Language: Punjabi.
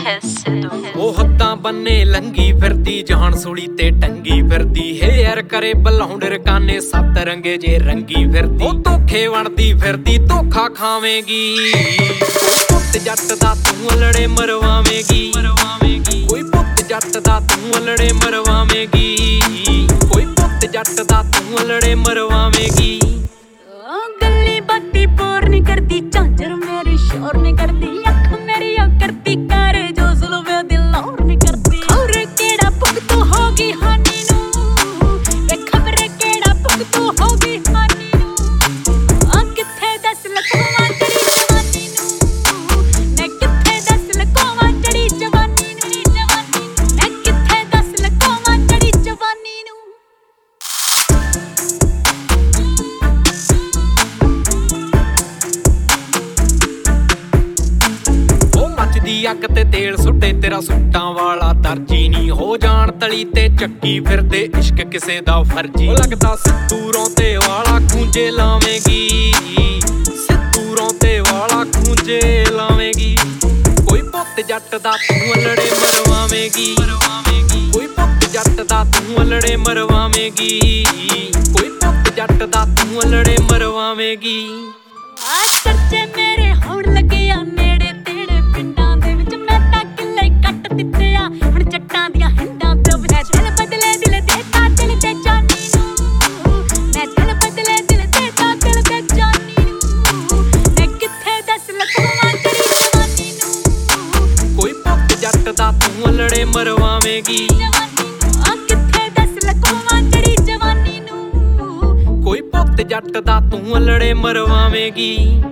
ਉਹ ਹੱਦਾਂ ਬੰਨੇ ਲੰਗੀ ਫਿਰਦੀ ਜਾਨ ਸੂਲੀ ਤੇ ਟੰਗੀ ਫਿਰਦੀ ਹੇਅਰ ਕਰੇ ਬਲੌਂਡ ਰਕਾਨੇ ਸੱਤ ਰੰਗੇ ਜੇ ਰੰਗੀ ਫਿਰਦੀ ਉਹ ਧੋਖੇ ਵਣਦੀ ਫਿਰਦੀ ਧੋਖਾ ਖਾਵੇਂਗੀ ਪੁੱਤ ਜੱਟ ਦਾ ਤੂੰ ਲੜੇ ਮਰਵਾਵੇਂਗੀ ਕੋਈ ਪੁੱਤ ਜੱਟ ਦਾ ਤੂੰ ਲੜੇ ਮਰਵਾਵੇਂਗੀ ਕੋਈ ਪੁੱਤ ਜੱਟ ਦਾ ਤੂੰ ਲੜੇ ਮਰਵਾਵੇਂਗੀ ਗੱਲੀ ਬਾਤੀ ਪੋਰ ਨਹੀਂ ਕਰਦੀ ਝਾਂਜਰ ਮੇਰੀ ਸ਼ੋਰ ਨਹੀਂ ਕਰਦੀ ਅੱਖ ਮੇਰੀ ਉਹ ਕਰਦੀ ਕਰ ਜੋ ਜ਼ੁਲਵੇ ਦਿਲ ਔਰ ਨਹੀਂ ਕਰਦੀ ਔਰ ਕਿਹੜਾ ਭੁਗਤੂ ਹੋ ਗਈ ਹਾਨੀ ਨੂੰ ਵੇ ਖਬਰੇ ਕਿਹੜਾ ਭੁਗਤੂ ਹੋ ਗਈ ਹਾਨੀ ਨੂੰ ਆ ਕਿੱਥੇ ਦੱਸ ਲਕੋਵਾਂ ਤੇਰੀ ਜਵਾਨੀ ਨੂੰ ਮੈਂ ਕਿੱਥੇ ਦੱਸ ਲਕੋਵਾਂ ਤੇਰੀ ਜਵਾਨੀ ਨੂੰ ਮੈਂ ਕਿੱਥੇ ਦੱਸ ਲਕੋਵਾਂ ਤੇਰੀ ਜਵਾਨੀ ਨੂੰ ਅੱਗ ਤੇ ਤੇਲ ਸੁੱਟੇ ਤੇਰਾ ਸੁੱਟਾਂ ਵਾਲਾ ਦਰਜੀ ਨਹੀਂ ਹੋ ਜਾਣ ਤਲੀ ਤੇ ਚੱਕੀ ਫਿਰਦੇ ਇਸ਼ਕ ਕਿਸੇ ਦਾ ਫਰਜੀ ਲੱਗਦਾ ਸਿੱਧੂਰੋਂ ਤੇ ਵਾਲਾ ਖੂੰਜੇ ਲਾਵੇਂਗੀ ਸਿੱਧੂਰੋਂ ਤੇ ਵਾਲਾ ਖੂੰਜੇ ਲਾਵੇਂਗੀ ਕੋਈ ਪੁੱਤ ਜੱਟ ਦਾ ਤੂੰ ਲੜੇ ਮਰਵਾਵੇਂਗੀ ਕੋਈ ਪੁੱਤ ਜੱਟ ਦਾ ਤੂੰ ਲੜੇ ਮਰਵਾਵੇਂਗੀ ਕੋਈ ਪੁੱਤ ਜੱਟ ਦਾ ਤੂੰ ਲੜੇ ਮਰਵਾਵੇਂਗੀ ਆ ਚਰਚੇ ਮੇਰੇ ਹੋਣ ਲੱਗੇ ਆ ਨੇੜੇ ਤੇੜੇ ਪਿੰਡਾਂ ਦੇ ਵਿੱਚ ਮੈਂ ਤਾਂ ਕਿੱਲੇ ਕੱਟ ਦਿੱਤੇ ਆ ਹੁਣ ਜੱਟਾਂ ਦੀਆਂ ਹਿੰਡਾਂ ਪਿਓ ਮੈਂ ਦਿਲ ਬਦਲੇ ਦਿਲ ਦੇਤਾ ਦਿਲ ਤੇ ਜਾਨੀ ਨੂੰ ਮੈਂ ਦਿਲ ਬਦਲੇ ਦਿਲ ਦੇਤਾ ਦਿਲ ਤੇ ਜਾਨੀ ਨੂੰ ਮੈਂ ਕਿੱਥੇ ਦੱਸ ਲਕੋਵਾਂ ਤੇਰੀ ਜਵਾਨੀ ਨੂੰ ਕੋਈ ਪੁੱਤ ਜੱਟ ਦਾ ਤੂੰ ਲੜੇ ਮਰਵਾਵੇਂਗੀ ਆ ਕਿੱਥੇ ਦੱਸ ਲਕੋਵਾਂ ਤੇਰੀ ਜਵਾਨੀ ਨੂੰ ਕੋਈ ਪੁੱਤ ਜੱਟ ਦਾ ਤੂੰ ਲੜੇ ਮਰਵਾਵੇਂਗੀ।